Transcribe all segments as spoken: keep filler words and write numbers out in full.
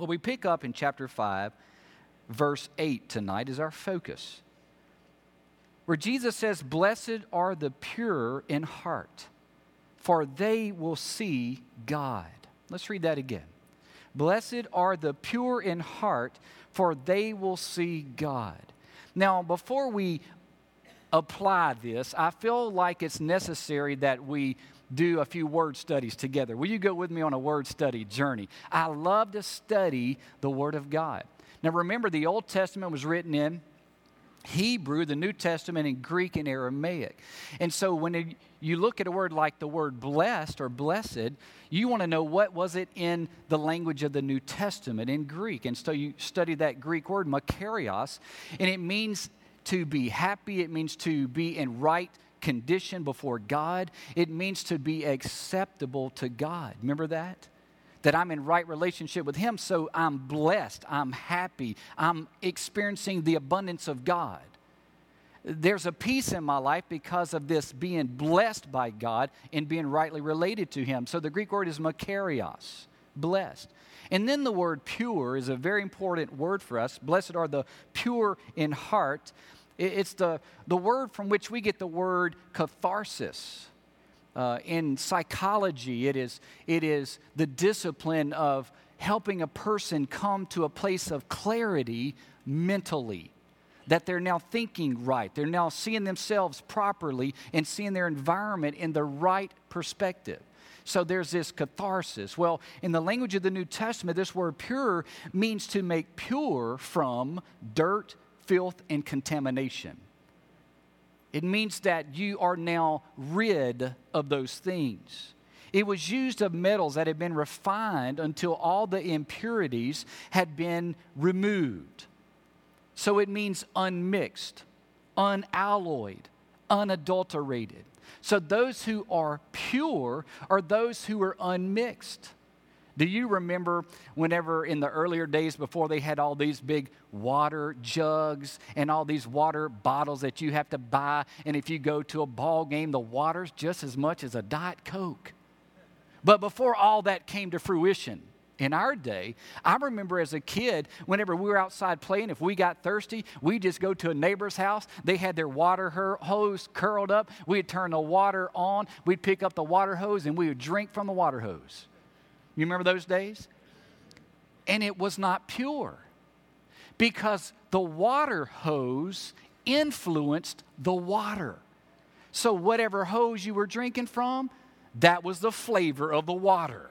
Well, we pick up in chapter five, verse eight tonight is our focus, where Jesus says, "Blessed are the pure in heart, for they will see God." Let's read that again. "Blessed are the pure in heart, for they will see God." Now, before we apply this, I feel like it's necessary that we do a few word studies together. Will you go with me on a word study journey? I love to study the Word of God. Now, remember, the Old Testament was written in Hebrew, the New Testament in Greek and Aramaic. And so when it, you look at a word like the word blessed or blessed, you want to know what was it in the language of the New Testament in Greek. And so you study that Greek word, makarios, and it means to be happy. It means to be in right condition before God. It means to be acceptable to God. Remember that? That I'm in right relationship with Him, so I'm blessed, I'm happy, I'm experiencing the abundance of God. There's a peace in my life because of this being blessed by God and being rightly related to Him. So the Greek word is makarios, blessed. And then the word pure is a very important word for us. Blessed are the pure in heart. It's the, the word from which we get the word catharsis. Uh, in psychology, it is, it is the discipline of helping a person come to a place of clarity mentally, that they're now thinking right. They're now seeing themselves properly and seeing their environment in the right perspective. So there's this catharsis. Well, in the language of the New Testament, this word pure means to make pure from dirt, filth, and contamination. It means that you are now rid of those things. It was used of metals that had been refined until all the impurities had been removed. So it means unmixed, unalloyed, unadulterated. So those who are pure are those who are unmixed. Do you remember whenever in the earlier days before they had all these big water jugs and all these water bottles that you have to buy, and if you go to a ball game, the water's just as much as a Diet Coke. But before all that came to fruition, in our day, I remember as a kid, whenever we were outside playing, if we got thirsty, we'd just go to a neighbor's house. They had their water hose curled up. We'd turn the water on. We'd pick up the water hose, and we would drink from the water hose. You remember those days? And it was not pure because the water hose influenced the water. So whatever hose you were drinking from, that was the flavor of the water.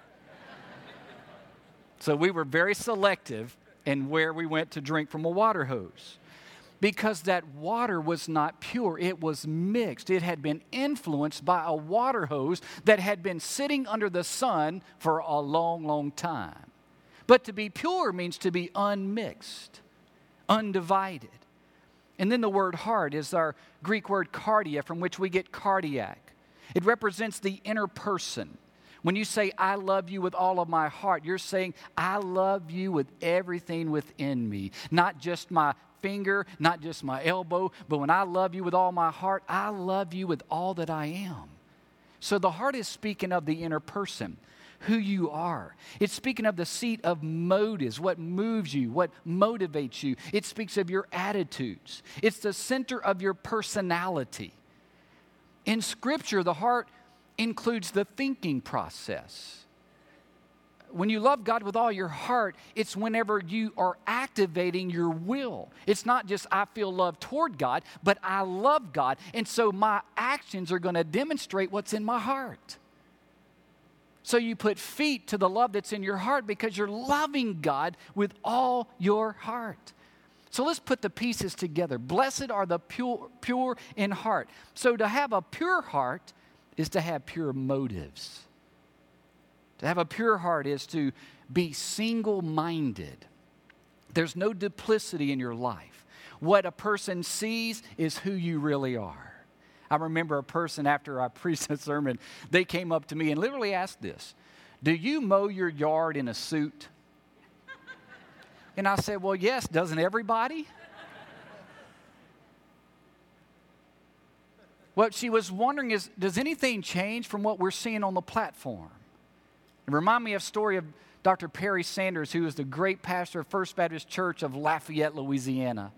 So we were very selective in where we went to drink from a water hose. Because that water was not pure. It was mixed. It had been influenced by a water hose that had been sitting under the sun for a long, long time. But to be pure means to be unmixed, undivided. And then the word heart is our Greek word cardia, from which we get cardiac. It represents the inner person. When you say, "I love you with all of my heart," you're saying, "I love you with everything within me." Not just my finger, not just my elbow, but when I love you with all my heart, I love you with all that I am. So the heart is speaking of the inner person, who you are. It's speaking of the seat of motives, what moves you, what motivates you. It speaks of your attitudes. It's the center of your personality. In Scripture, the heart includes the thinking process. When you love God with all your heart, it's whenever you are activating your will. It's not just I feel love toward God, but I love God, and so my actions are going to demonstrate what's in my heart. So you put feet to the love that's in your heart because you're loving God with all your heart. So let's put the pieces together. Blessed are the pure, pure in heart. So to have a pure heart is to have pure motives. To have a pure heart is to be single-minded. There's no duplicity in your life. What a person sees is who you really are. I remember a person after I preached a sermon, they came up to me and literally asked this: "Do you mow your yard in a suit?" And I said, "Well, yes, doesn't everybody?" What she was wondering is, does anything change from what we're seeing on the platform? It reminded me of a story of Doctor Perry Sanders, who is the great pastor of First Baptist Church of Lafayette, Louisiana.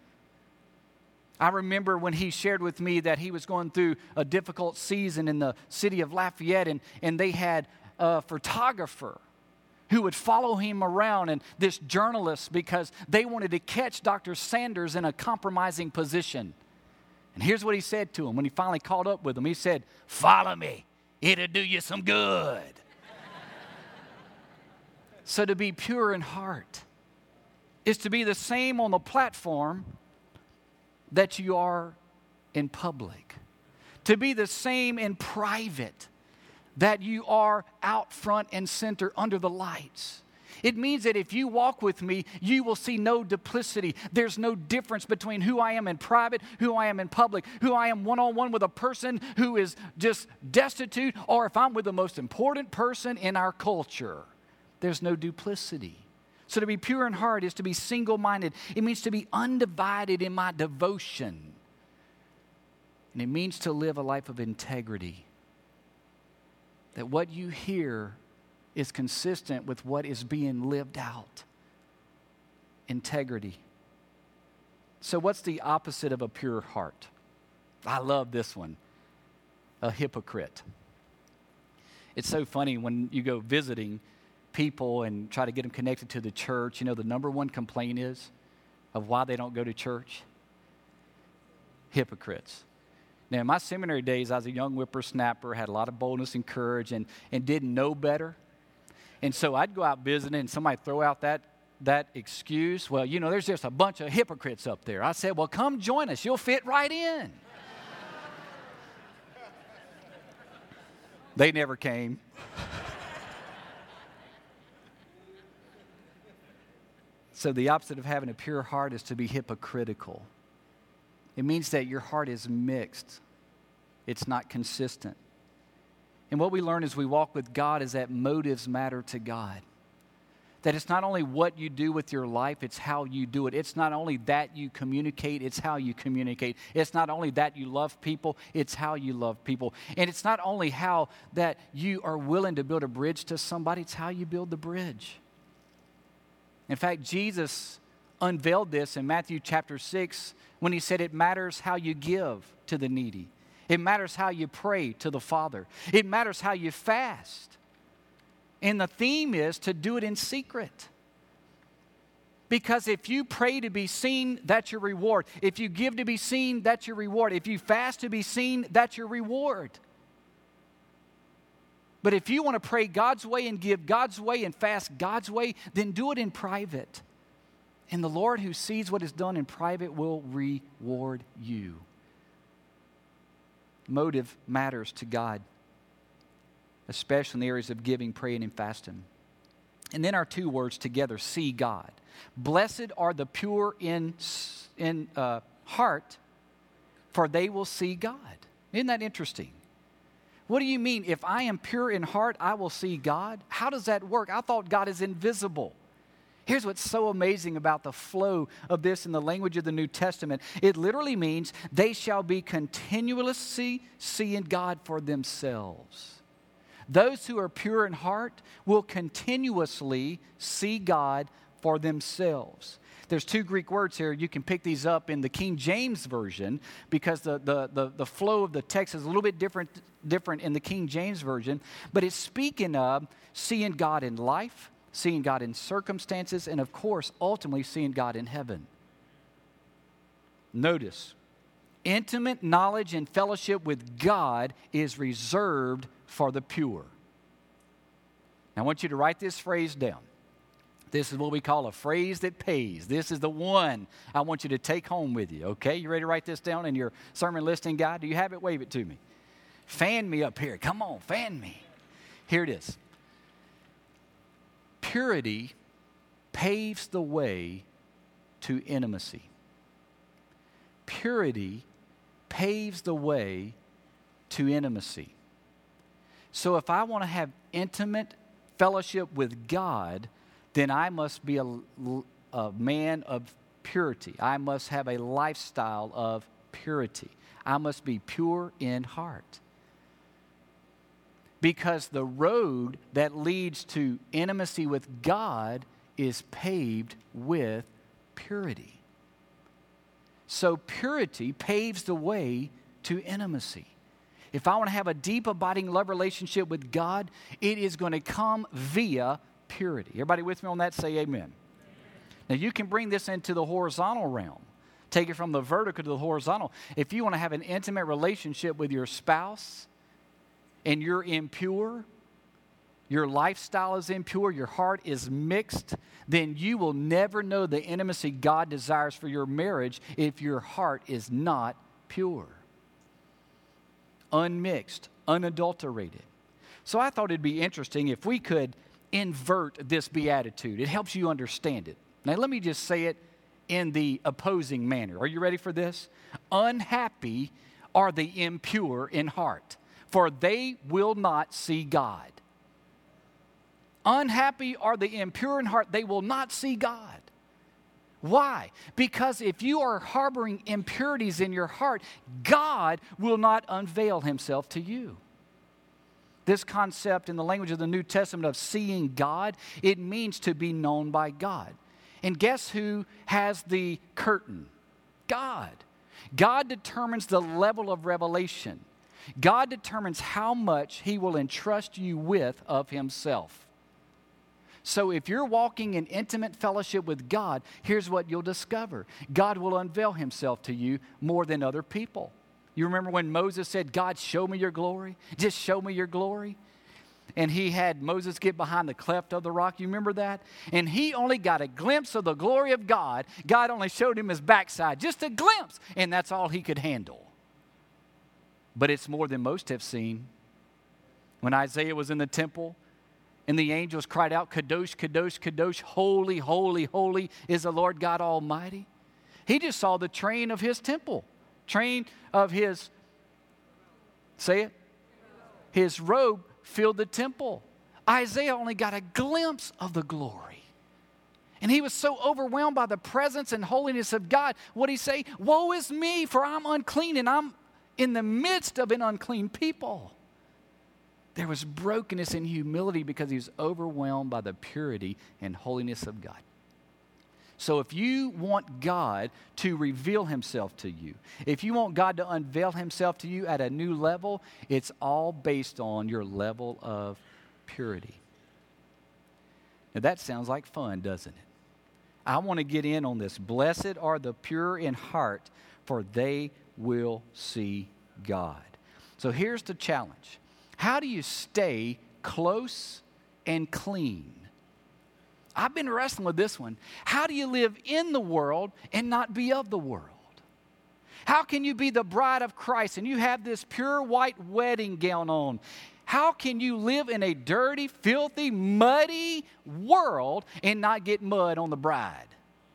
I remember when he shared with me that he was going through a difficult season in the city of Lafayette, and, and they had a photographer who would follow him around, and this journalist, because they wanted to catch Doctor Sanders in a compromising position. And here's what he said to him when he finally caught up with him. He said, "Follow me. It'll do you some good." So to be pure in heart is to be the same on the platform that you are in public. To be the same in private that you are out front and center under the lights. It means that if you walk with me, you will see no duplicity. There's no difference between who I am in private, who I am in public, who I am one-on-one with a person who is just destitute, or if I'm with the most important person in our culture. There's no duplicity. So to be pure in heart is to be single-minded. It means to be undivided in my devotion. And it means to live a life of integrity. That what you hear is consistent with what is being lived out. Integrity. So what's the opposite of a pure heart? I love this one. A hypocrite. It's so funny when you go visiting people and try to get them connected to the church. You know, the number one complaint is of why they don't go to church? Hypocrites. Now, in my seminary days, I was a young whippersnapper, had a lot of boldness and courage, and, and didn't know better. And so I'd go out visiting, and somebody throw out that, that excuse. Well, you know, there's just a bunch of hypocrites up there. I said, well, come join us. You'll fit right in. They never came. So the opposite of having a pure heart is to be hypocritical. It means that your heart is mixed. It's not consistent. And what we learn as we walk with God is that motives matter to God. That it's not only what you do with your life, it's how you do it. It's not only that you communicate, it's how you communicate. It's not only that you love people, it's how you love people. And it's not only how that you are willing to build a bridge to somebody, it's how you build the bridge. In fact, Jesus unveiled this in Matthew chapter six when he said it matters how you give to the needy. It matters how you pray to the Father. It matters how you fast. And the theme is to do it in secret. Because if you pray to be seen, that's your reward. If you give to be seen, that's your reward. If you fast to be seen, that's your reward. But if you want to pray God's way and give God's way and fast God's way, then do it in private. And the Lord who sees what is done in private will reward you. Motive matters to God, especially in the areas of giving, praying, and fasting. And then our two words together, see God. Blessed are the pure in, in uh, heart, for they will see God. Isn't that interesting? What do you mean? If I am pure in heart, I will see God? How does that work? I thought God is invisible. Here's what's so amazing about the flow of this in the language of the New Testament. It literally means they shall be continuously seeing God for themselves. Those who are pure in heart will continuously see God for themselves. There's two Greek words here. You can pick these up in the King James Version because the, the, the, the flow of the text is a little bit different, different in the King James Version. But it's speaking of seeing God in life, seeing God in circumstances, and of course, ultimately seeing God in heaven. Notice, intimate knowledge and fellowship with God is reserved for the pure. Now, I want you to write this phrase down. This is what we call a phrase that pays. This is the one I want you to take home with you, okay? You ready to write this down in your sermon listening guide? Do you have it? Wave it to me. Fan me up here. Come on, fan me. Here it is. Purity paves the way to intimacy. Purity paves the way to intimacy. So if I want to have intimate fellowship with God, then I must be a, a man of purity. I must have a lifestyle of purity. I must be pure in heart. because the road that leads to intimacy with God is paved with purity. So purity paves the way to intimacy. If I want to have a deep, abiding love relationship with God, it is going to come via purity. Everybody with me on that? Say amen. Now, you can bring this into the horizontal realm. Take it from the vertical to the horizontal. If you want to have an intimate relationship with your spouse and you're impure, your lifestyle is impure, your heart is mixed, then you will never know the intimacy God desires for your marriage if your heart is not pure, unmixed, unadulterated. So I thought it'd be interesting if we could invert this beatitude. It helps you understand it. Now let me just say it in the opposing manner. Are you ready for this? Unhappy are the impure in heart, for they will not see God. Unhappy are the impure in heart, they will not see God. Why? Because if you are harboring impurities in your heart, God will not unveil himself to you. This concept in the language of the New Testament of seeing God, it means to be known by God. And guess who has the curtain? God. God determines the level of revelation. God determines how much he will entrust you with of himself. So if you're walking in intimate fellowship with God, here's what you'll discover. God will unveil himself to you more than other people. You remember when Moses said, God, show me your glory? Just show me your glory. And he had Moses get behind the cleft of the rock. You remember that? And he only got a glimpse of the glory of God. God only showed him his backside, just a glimpse. And that's all he could handle. But it's more than most have seen. When Isaiah was in the temple, and the angels cried out, Kadosh, Kadosh, Kadosh, holy, holy, holy is the Lord God Almighty. He just saw the train of his temple, train of his, say it, his robe filled the temple. Isaiah only got a glimpse of the glory. And he was so overwhelmed by the presence and holiness of God. What did he say? Woe is me, for I'm unclean, and I'm in the midst of an unclean people. There was brokenness and humility because he was overwhelmed by the purity and holiness of God. So if you want God to reveal himself to you, if you want God to unveil himself to you at a new level, it's all based on your level of purity. Now that sounds like fun, doesn't it? I want to get in on this. Blessed are the pure in heart, for they will see God. So here's the challenge. How do you stay close and clean? I've been wrestling with this one. How do you live in the world and not be of the world? How can you be the bride of Christ and you have this pure white wedding gown on? How can you live in a dirty, filthy, muddy world and not get mud on the bride?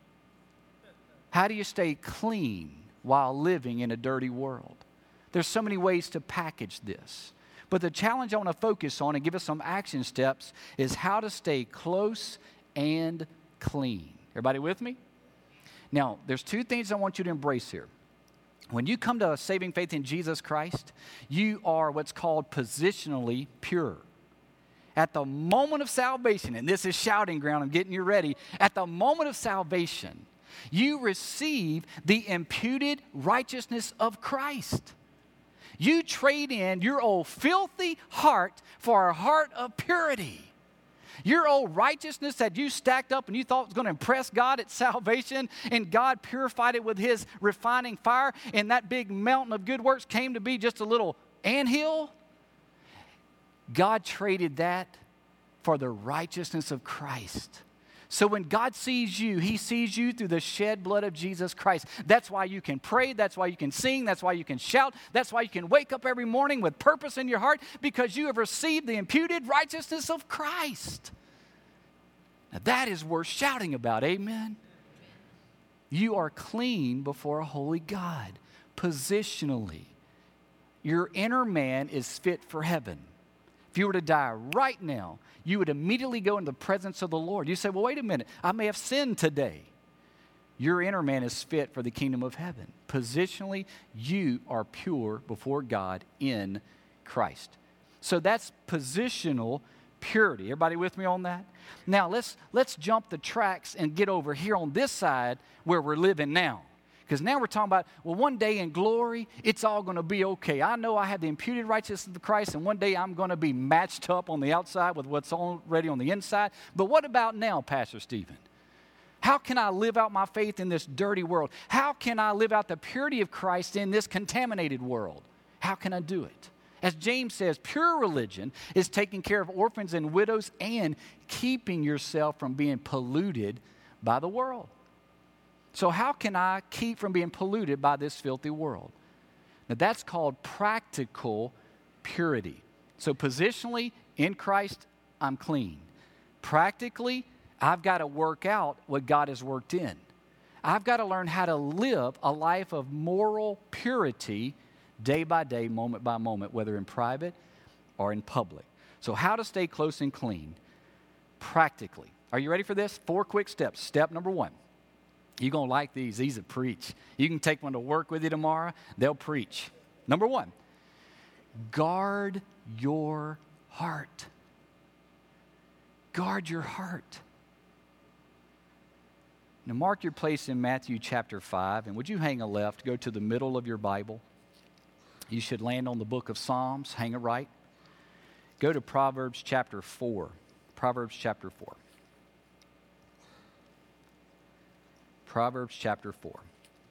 How do you stay clean while living in a dirty world? There's so many ways to package this. But the challenge I want to focus on and give us some action steps is how to stay close and clean. Everybody with me? Now, there's two things I want you to embrace here. When you come to a saving faith in Jesus Christ, you are what's called positionally pure. At the moment of salvation, and this is shouting ground, I'm getting you ready. At the moment of salvation, you receive the imputed righteousness of Christ. You trade in your old filthy heart for a heart of purity. Your old righteousness that you stacked up and you thought was going to impress God at salvation, and God purified it with his refining fire, and that big mountain of good works came to be just a little anthill. God traded that for the righteousness of Christ. So when God sees you, he sees you through the shed blood of Jesus Christ. That's why you can pray. That's why you can sing. That's why you can shout. That's why you can wake up every morning with purpose in your heart, because you have received the imputed righteousness of Christ. Now that is worth shouting about. Amen? You are clean before a holy God, positionally. Your inner man is fit for heaven. If you were to die right now, you would immediately go into the presence of the Lord. You say, well, wait a minute. I may have sinned today. Your inner man is fit for the kingdom of heaven. Positionally, you are pure before God in Christ. So that's positional purity. Everybody with me on that? Now let's let's jump the tracks and get over here on this side where we're living now. Because now we're talking about, well, one day in glory, it's all going to be okay. I know I have the imputed righteousness of Christ, and one day I'm going to be matched up on the outside with what's already on the inside. But what about now, Pastor Stephen? How can I live out my faith in this dirty world? How can I live out the purity of Christ in this contaminated world? How can I do it? As James says, pure religion is taking care of orphans and widows and keeping yourself from being polluted by the world. So how can I keep from being polluted by this filthy world? Now that's called practical purity. So positionally, in Christ, I'm clean. Practically, I've got to work out what God has worked in. I've got to learn how to live a life of moral purity day by day, moment by moment, whether in private or in public. So how to stay close and clean practically. Are you ready for this? Four quick steps. Step number one. You're going to like these. These are preach. You can take one to work with you tomorrow. They'll preach. Number one, guard your heart. Guard your heart. Now mark your place in Matthew chapter five, and would you hang a left, go to the middle of your Bible. You should land on the book of Psalms, hang a right. Go to Proverbs chapter four. Proverbs chapter four. Proverbs chapter four.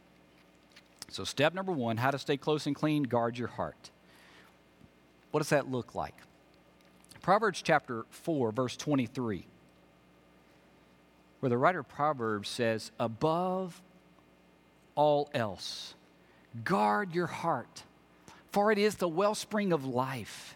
So step number one, how to stay close and clean, guard your heart. What does that look like? Proverbs chapter four, verse twenty-three, where the writer of Proverbs says, above all else, guard your heart, for it is the wellspring of life.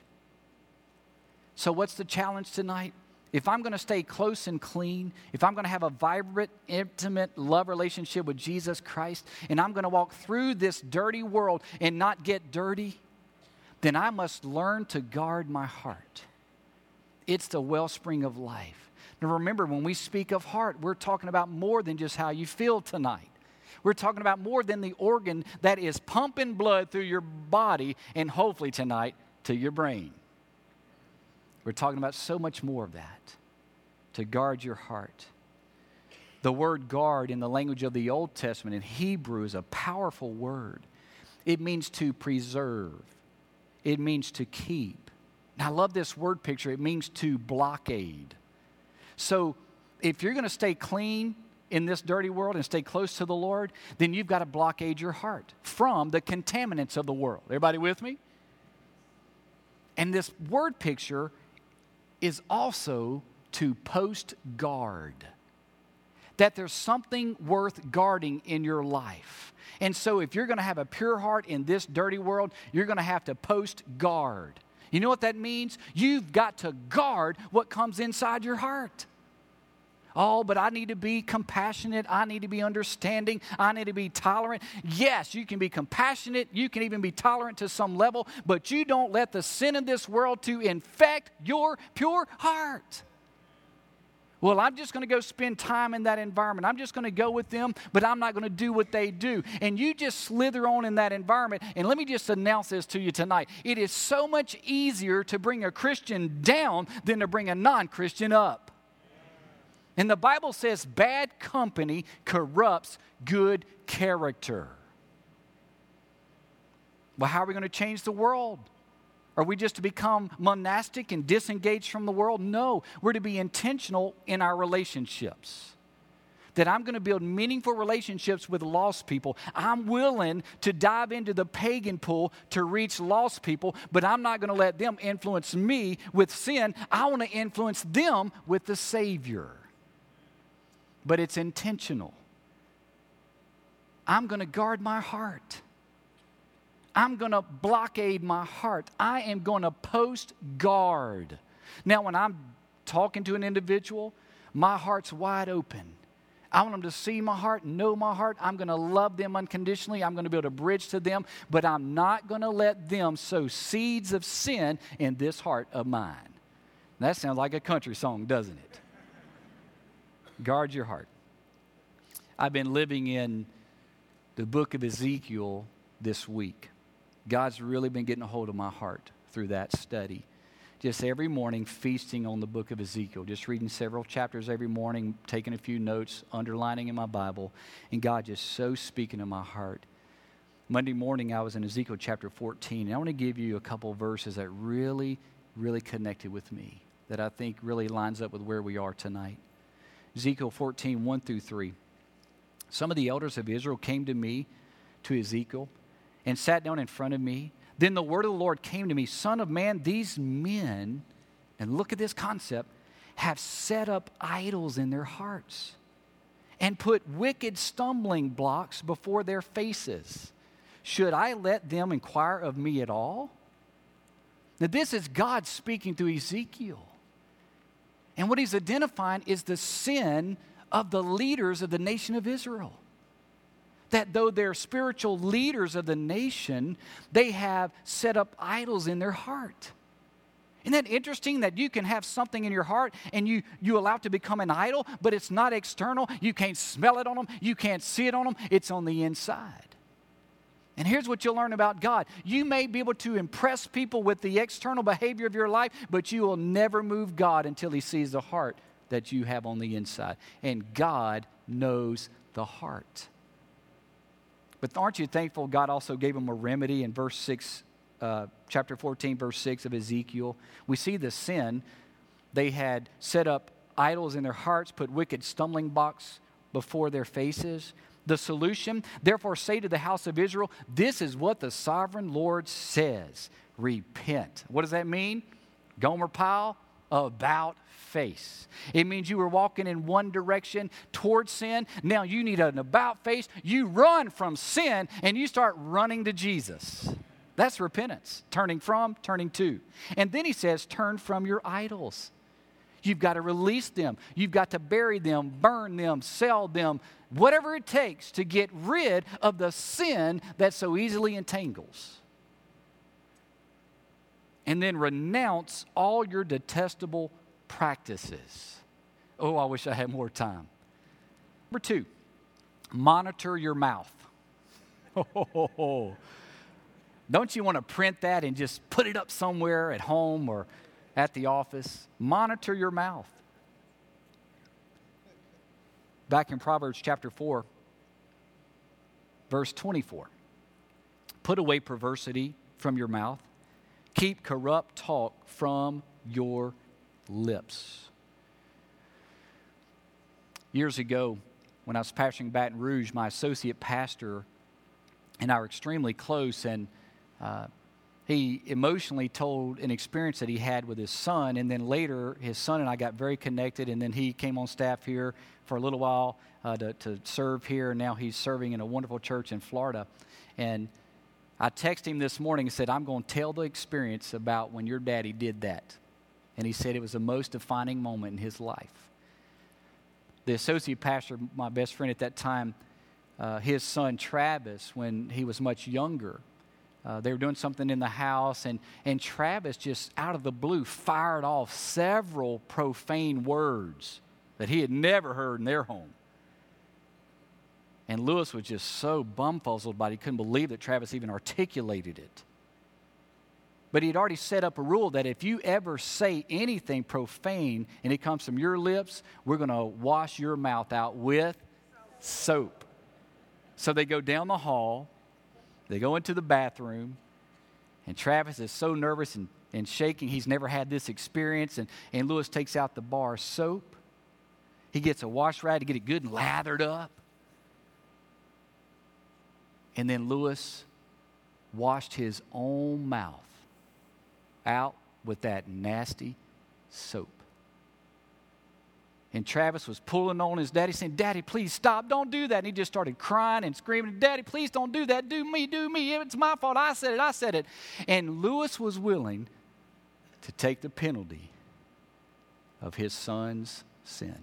So what's the challenge tonight? If I'm going to stay close and clean, if I'm going to have a vibrant, intimate love relationship with Jesus Christ, and I'm going to walk through this dirty world and not get dirty, then I must learn to guard my heart. It's the wellspring of life. Now remember, when we speak of heart, we're talking about more than just how you feel tonight. We're talking about more than the organ that is pumping blood through your body and hopefully tonight to your brain. We're talking about so much more of that, to guard your heart. The word guard in the language of the Old Testament in Hebrew is a powerful word. It means to preserve. It means to keep. And I love this word picture. It means to blockade. So if you're going to stay clean in this dirty world and stay close to the Lord, then you've got to blockade your heart from the contaminants of the world. Everybody with me? And this word picture is also to post guard. That there's something worth guarding in your life. And so if you're going to have a pure heart in this dirty world, you're going to have to post guard. You know what that means? You've got to guard what comes inside your heart. Oh, but I need to be compassionate. I need to be understanding. I need to be tolerant. Yes, you can be compassionate. You can even be tolerant to some level, but you don't let the sin in this world to infect your pure heart. Well, I'm just going to go spend time in that environment. I'm just going to go with them, but I'm not going to do what they do. And you just slither on in that environment. And let me just announce this to you tonight. It is so much easier to bring a Christian down than to bring a non-Christian up. And the Bible says bad company corrupts good character. Well, how are we going to change the world? Are we just to become monastic and disengaged from the world? No, we're to be intentional in our relationships. That I'm going to build meaningful relationships with lost people. I'm willing to dive into the pagan pool to reach lost people, but I'm not going to let them influence me with sin. I want to influence them with the Savior. But it's intentional. I'm going to guard my heart. I'm going to blockade my heart. I am going to post guard. Now, when I'm talking to an individual, my heart's wide open. I want them to see my heart, know my heart. I'm going to love them unconditionally. I'm going to build a bridge to them, but I'm not going to let them sow seeds of sin in this heart of mine. That sounds like a country song, doesn't it? Guard your heart. I've been living in the book of Ezekiel this week. God's really been getting a hold of my heart through that study. just every morning feasting on the book of Ezekiel, just reading several chapters every morning, taking a few notes, underlining in my Bible, and God just so speaking to my heart. Monday morning, I was in Ezekiel chapter fourteen, and I want to give you a couple of verses that really, really connected with me, that I think really lines up with where we are tonight. Ezekiel fourteen, one through three. Some of the elders of Israel came to me, to Ezekiel, and sat down in front of me. Then the word of the Lord came to me, Son of man, these men, and look at this concept, have set up idols in their hearts and put wicked stumbling blocks before their faces. Should I let them inquire of me at all? Now this is God speaking through Ezekiel. And what he's identifying is the sin of the leaders of the nation of Israel. That though they're spiritual leaders of the nation, they have set up idols in their heart. Isn't that interesting that you can have something in your heart and you, you allow it to become an idol, but it's not external. You can't smell it on them. You can't see it on them. It's on the inside. And here's what you'll learn about God. You may be able to impress people with the external behavior of your life, but you will never move God until he sees the heart that you have on the inside. And God knows the heart. But aren't you thankful God also gave them a remedy in verse six, uh, chapter fourteen, verse six of Ezekiel? We see the sin. They had set up idols in their hearts, put wicked stumbling blocks before their faces. The solution, therefore say to the house of Israel, this is what the sovereign Lord says. Repent. What does that mean? Gomer Pyle, about face. It means you were walking in one direction towards sin. Now you need an about face. You run from sin and you start running to Jesus. That's repentance. Turning from, turning to. And then he says, turn from your idols. You've got to release them. You've got to bury them, burn them, sell them, whatever it takes to get rid of the sin that so easily entangles. And then renounce all your detestable practices. Oh, I wish I had more time. Number two, monitor your mouth. Oh, don't you want to print that and just put it up somewhere at home or at the office? Monitor your mouth. Back in Proverbs chapter four, verse twenty-four. Put away perversity from your mouth. Keep corrupt talk from your lips. Years ago, when I was pastoring Baton Rouge, my associate pastor and I were extremely close, and uh, he emotionally told an experience that he had with his son, and then later his son and I got very connected, and then he came on staff here for a little while uh, to, to serve here, and now he's serving in a wonderful church in Florida. And I texted him this morning and said, I'm going to tell the experience about when your daddy did that. And he said it was the most defining moment in his life. The associate pastor, my best friend at that time, uh, his son Travis, when he was much younger, uh, they were doing something in the house, and, and Travis just out of the blue fired off several profane words that he had never heard in their home. And Lewis was just so bumfuzzled by it, he couldn't believe that Travis even articulated it. But he had already set up a rule that if you ever say anything profane and it comes from your lips, we're going to wash your mouth out with soap. So they go down the hall, they go into the bathroom, and Travis is so nervous and, and shaking. He's never had this experience. And, and Lewis takes out the bar soap. He gets a wash rag to get it good and lathered up. And then Lewis washed his own mouth out with that nasty soap. And Travis was pulling on his daddy, saying, Daddy, please stop, don't do that. And he just started crying and screaming, Daddy, please don't do that. Do me, do me. It's my fault. I said it, I said it. And Lewis was willing to take the penalty of his son's sin.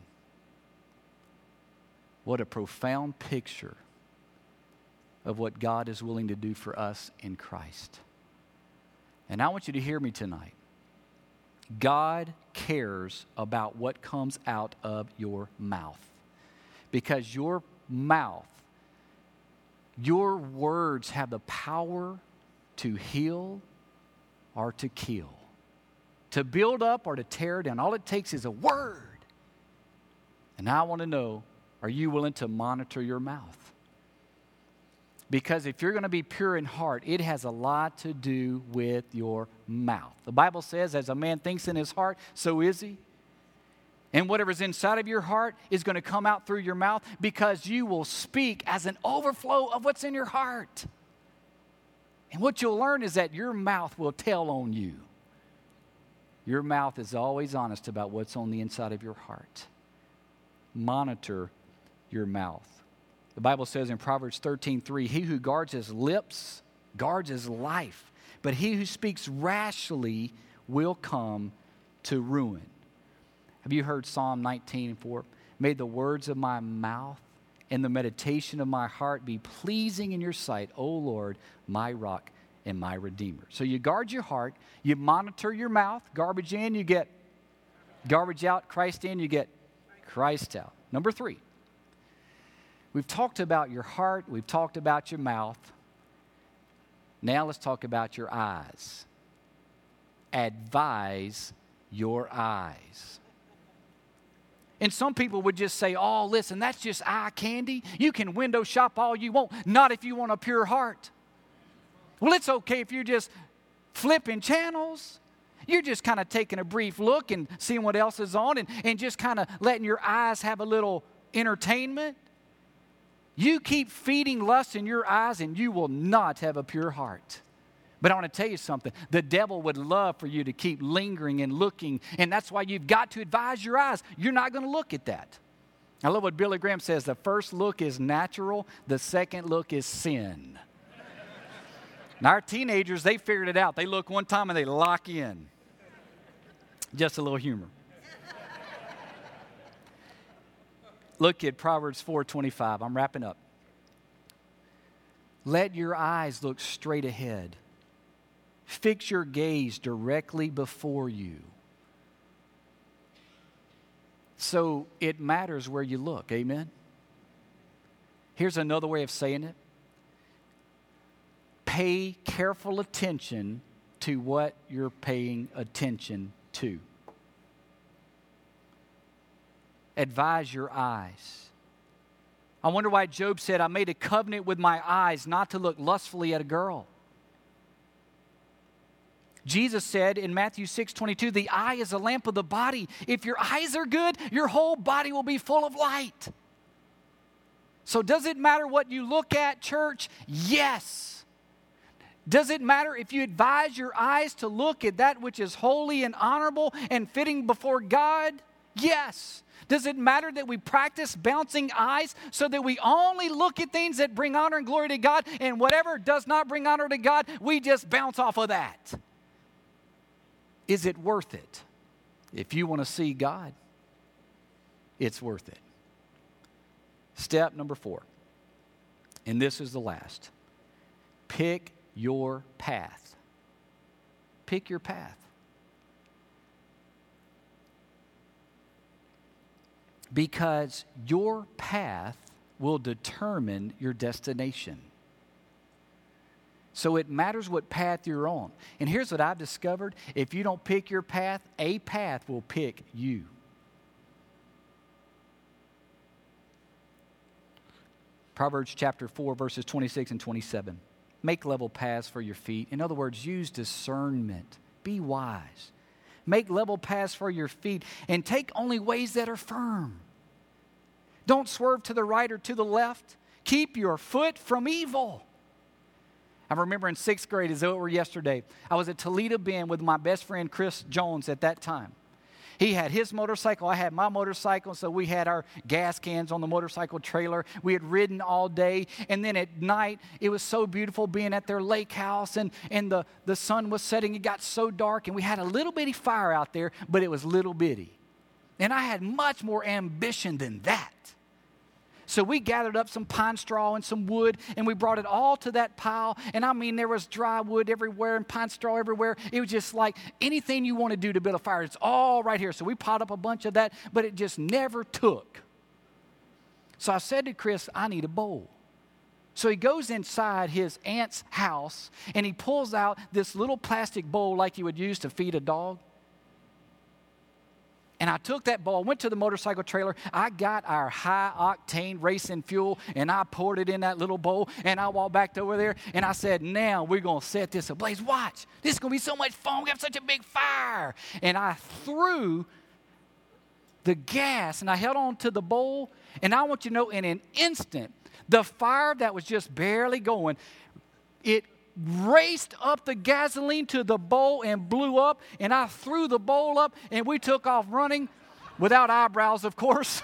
What a profound picture of what God is willing to do for us in Christ. And I want you to hear me tonight. God cares about what comes out of your mouth. Because your mouth, your words have the power to heal or to kill. to build up or to tear down. All it takes is a word. And I want to know, are you willing to monitor your mouth? Because if you're going to be pure in heart, it has a lot to do with your mouth. The Bible says, as a man thinks in his heart, so is he. And whatever's inside of your heart is going to come out through your mouth, because you will speak as an overflow of what's in your heart. And what you'll learn is that your mouth will tell on you. Your mouth is always honest about what's on the inside of your heart. Monitor your mouth. The Bible says in Proverbs thirteen three, he who guards his lips guards his life, but he who speaks rashly will come to ruin. Have you heard Psalm nineteen four? May the words of my mouth and the meditation of my heart be pleasing in your sight, O Lord, my rock and my redeemer. So you guard your heart, you monitor your mouth. Garbage in, you get garbage out. Christ in, you get Christ out. Number three, we've talked about your heart, we've talked about your mouth. Now let's talk about your eyes. Advise your eyes. And some people would just say, oh, listen, that's just eye candy. You can window shop all you want. Not if you want a pure heart. Well, it's okay if you're just flipping channels. You're just kind of taking a brief look and seeing what else is on and, and just kind of letting your eyes have a little entertainment. You keep feeding lust in your eyes and you will not have a pure heart. But I want to tell you something. The devil would love for you to keep lingering and looking, and that's why you've got to advise your eyes. You're not going to look at that. I love what Billy Graham says. The first look is natural. The second look is sin. Now, our teenagers, they figured it out. They look one time and they lock in. Just a little humor. Look at Proverbs four twenty-five. I'm wrapping up. Let your eyes look straight ahead. Fix your gaze directly before you. So it matters where you look. Amen? Here's another way of saying it. Pay careful attention to what you're paying attention to. Advise your eyes. I wonder why Job said, I made a covenant with my eyes not to look lustfully at a girl. Jesus said in Matthew six twenty-two, the eye is a lamp of the body. If your eyes are good, your whole body will be full of light. So does it matter what you look at, church? Yes. Does it matter if you advise your eyes to look at that which is holy and honorable and fitting before God? Yes. Does it matter that we practice bouncing eyes so that we only look at things that bring honor and glory to God, and whatever does not bring honor to God, we just bounce off of that? Is it worth it? If you want to see God, it's worth it. Step number four, and this is the last. Pick your path. Pick your path. Because your path will determine your destination. So it matters what path you're on. And here's what I've discovered. If you don't pick your path, a path will pick you. Proverbs chapter four, verses twenty-six and twenty-seven. Make level paths for your feet. In other words, use discernment. Be wise. Make level paths for your feet and take only ways that are firm. Don't swerve to the right or to the left. Keep your foot from evil. I remember in sixth grade, as though it were yesterday, I was at Toledo Bend with my best friend Chris Jones at that time. He had his motorcycle, I had my motorcycle, so we had our gas cans on the motorcycle trailer. We had ridden all day, and then at night, it was so beautiful being at their lake house, and, and the, the sun was setting. It got so dark, and we had a little bitty fire out there, but it was little bitty. And I had much more ambition than that. So we gathered up some pine straw and some wood, and we brought it all to that pile. And I mean, there was dry wood everywhere and pine straw everywhere. It was just like anything you want to do to build a fire, it's all right here. So we piled up a bunch of that, but it just never took. So I said to Chris, I need a bowl. So he goes inside his aunt's house, and he pulls out this little plastic bowl like you would use to feed a dog. And I took that bowl, went to the motorcycle trailer. I got our high-octane racing fuel, and I poured it in that little bowl. And I walked back over there, and I said, now we're going to set this ablaze. Watch. This is going to be so much fun. We have such a big fire. And I threw the gas, and I held on to the bowl. And I want you to know, in an instant, the fire that was just barely going, it raced up the gasoline to the bowl and blew up, and I threw the bowl up, and we took off running without eyebrows, of course.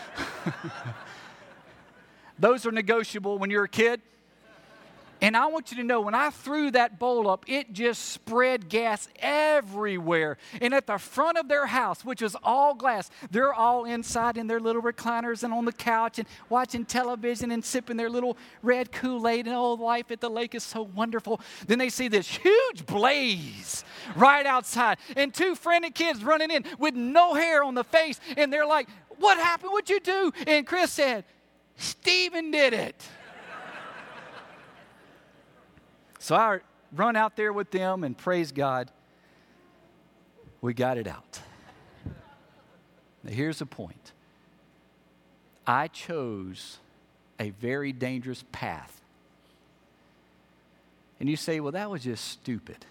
Those are negotiable when you're a kid. And I want you to know, when I threw that bowl up, it just spread gas everywhere. And at the front of their house, which was all glass, they're all inside in their little recliners and on the couch and watching television and sipping their little red Kool-Aid, and oh, life at the lake is so wonderful. Then they see this huge blaze right outside, and two frantic kids running in with no hair on the face, and they're like, what happened? What'd you do? And Chris said, Stephen did it. So I run out there with them, and praise God, we got it out. Now here's the point. I chose a very dangerous path. And you say, well, that was just stupid.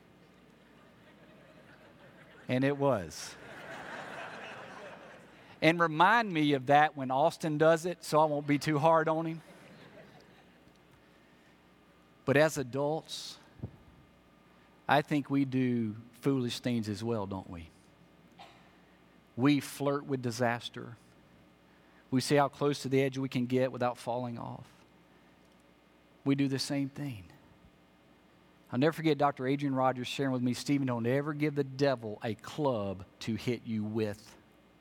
And it was. And remind me of that when Austin does it, so I won't be too hard on him. But as adults, I think we do foolish things as well, don't we? We flirt with disaster. We see how close to the edge we can get without falling off. We do the same thing. I'll never forget Doctor Adrian Rogers sharing with me, Stephen, don't ever give the devil a club to hit you with.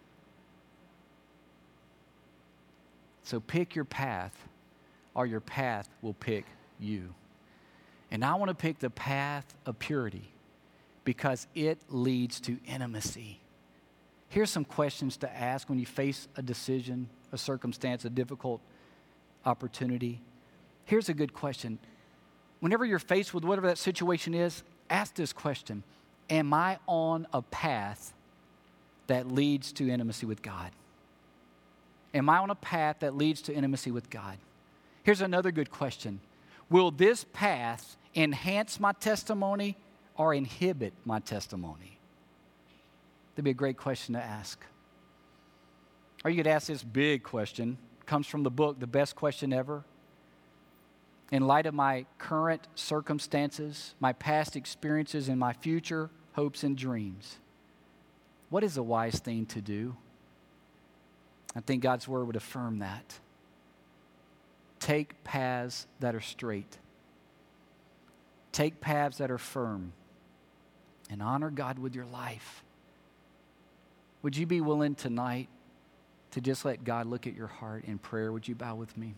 So pick your path, or your path will pick you. And I want to pick the path of purity because it leads to intimacy. Here's some questions to ask when you face a decision, a circumstance, a difficult opportunity. Here's a good question. Whenever you're faced with whatever that situation is, ask this question. Am I on a path that leads to intimacy with God? Am I on a path that leads to intimacy with God? Here's another good question. Will this path enhance my testimony or inhibit my testimony? That'd be a great question to ask. Or you could ask this big question. It comes from the book, The Best Question Ever. In light of my current circumstances, my past experiences, and my future hopes and dreams, what is a wise thing to do? I think God's word would affirm that. Take paths that are straight. Take paths that are firm. And honor God with your life. Would you be willing tonight to just let God look at your heart in prayer? Would you bow with me?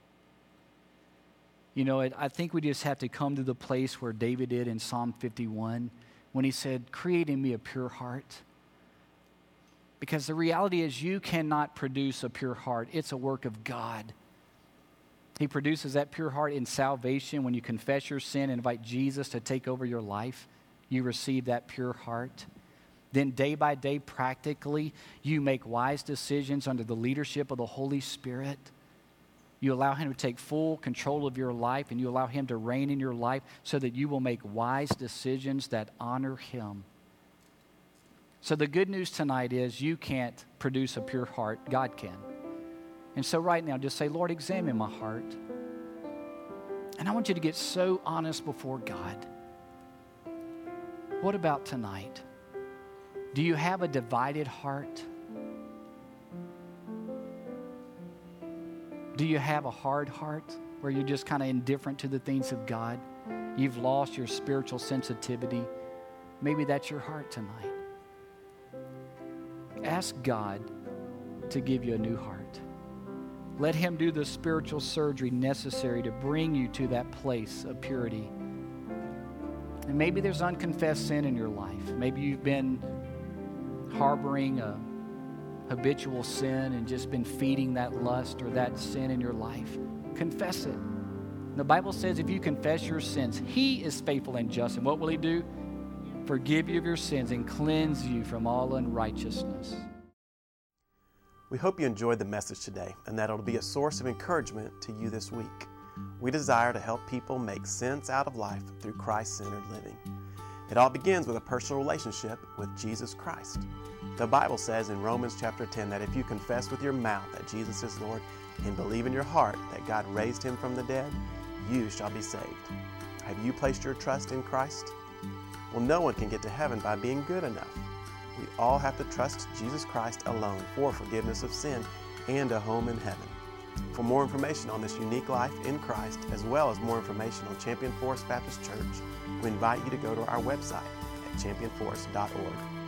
You know, I think we just have to come to the place where David did in Psalm fifty-one when he said, create in me a pure heart. Because the reality is you cannot produce a pure heart. It's a work of God. He produces that pure heart in salvation. When you confess your sin and invite Jesus to take over your life, you receive that pure heart. Then day by day, practically, you make wise decisions under the leadership of the Holy Spirit. You allow Him to take full control of your life, and you allow Him to reign in your life so that you will make wise decisions that honor Him. So the good news tonight is you can't produce a pure heart. God can. And so right now, just say, Lord, examine my heart. And I want you to get so honest before God. What about tonight? Do you have a divided heart? Do you have a hard heart where you're just kind of indifferent to the things of God? You've lost your spiritual sensitivity. Maybe that's your heart tonight. Ask God to give you a new heart. Let Him do the spiritual surgery necessary to bring you to that place of purity. And maybe there's unconfessed sin in your life. Maybe you've been harboring a habitual sin and just been feeding that lust or that sin in your life. Confess it. The Bible says if you confess your sins, He is faithful and just. And what will He do? forgive you of your sins, and cleanse you from all unrighteousness. We hope you enjoyed the message today and that it'll be a source of encouragement to you this week. We desire to help people make sense out of life through Christ-centered living. It all begins with a personal relationship with Jesus Christ. The Bible says in Romans chapter ten that if you confess with your mouth that Jesus is Lord and believe in your heart that God raised him from the dead, you shall be saved. Have you placed your trust in Christ? Well, no one can get to heaven by being good enough. We all have to trust Jesus Christ alone for forgiveness of sin and a home in heaven. For more information on this unique life in Christ, as well as more information on Champion Forest Baptist Church, we invite you to go to our website at champion forest dot org.